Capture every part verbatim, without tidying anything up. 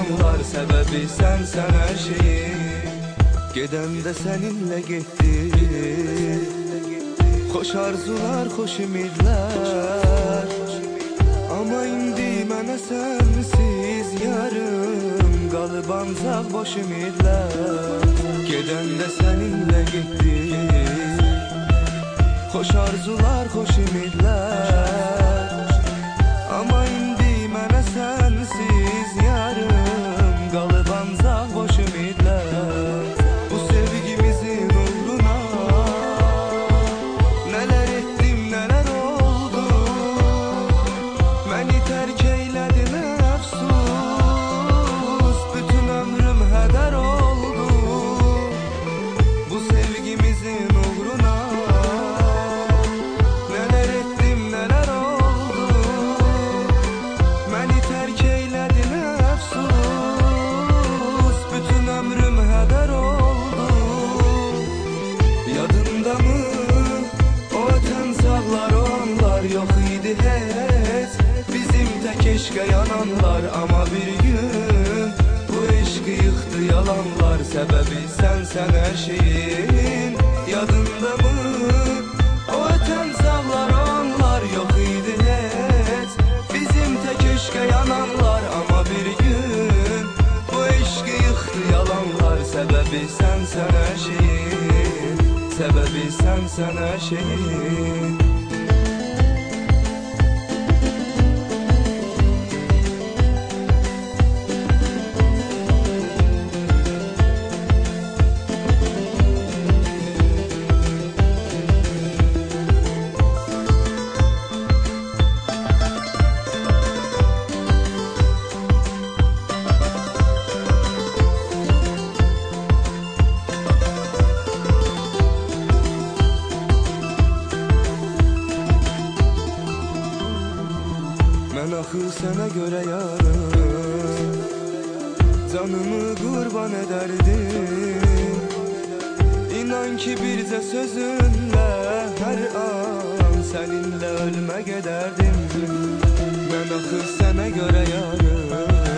yalanlar, sebebi sensen her şeyin. Geden de seninle gitti, hoş arzular, hoş ümitler. Ama indi mənə sensiz yarım, qalıp ancaq boş ümitler. Geden de seninle gitti, hoş arzular, hoş ümitler. Ama indi mənə sensiz yarım, qalıp ancaq boş ümitler. Bu sevgimizin uğruna neler ettim, neler oldu. Məni tərk eylədin əfsus, bütün ömrüm hədər oldu. Bu sevgimizin uğruna neler ettim, neler oldu. Məni tərk eylədin əfsus, bütün ömrüm hədər oldu. Yadında mı o ötən sağlar, o anlar yok idi heç. Bizim tek eşqə yananlar, ama bir gün bu eşqi yıxdı yalanlar. Sebebi sensen her şeyin. Yadında mı o ötən sağlar, o anlar yok idi heç. Bizim tek eşqə yananlar, ama bir gün bu eşqi yıxdı yalanlar. Sebebi sensen her şeyin, sebebi sensen her şeyin. Ben axı sənə görə yarım, canımı qurban edərdim. İnan ki bircə sözünlə hər an səninlə ölmək edərdim. Mən axı sənə görə yarım,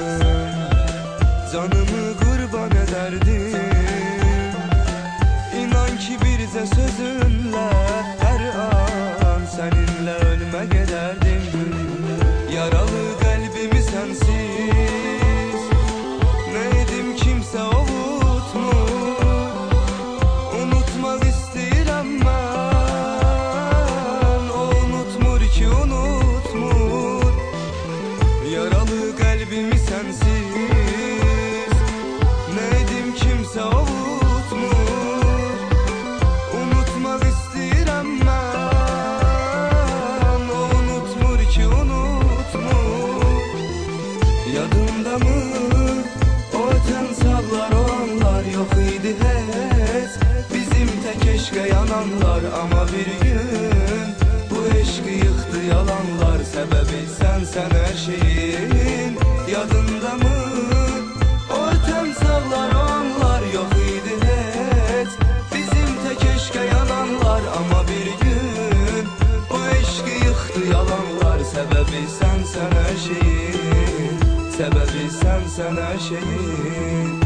canımı qurban edərdim. İnan ki bircə sözünlə hər an səninlə ölmək edərdim. Yaralı kalbimi sensiz ne edim kimse avutmur. Unutmak istəyirəm mən, o unutmur ki unutmur. Yaralı kalbimi sensiz ne edim kimse avutmur. Unutmak istəyirəm mən, o unutmur ki unutmur. Yadında mı o ötən sağlar, o anlar yok idi heç. Bizim tek eşqə yananlar, ama bir gün bu eşqi yıxdı yalanlar. Sebebi sensen her şeyin. Yadında mı o ötən sağlar, o anlar yok idi heç. Bizim tek eşqə yananlar, ama bir gün bu eşqi yıxdı yalanlar. Sebebi sensen her şeyin, sebebi sensen her şeyin.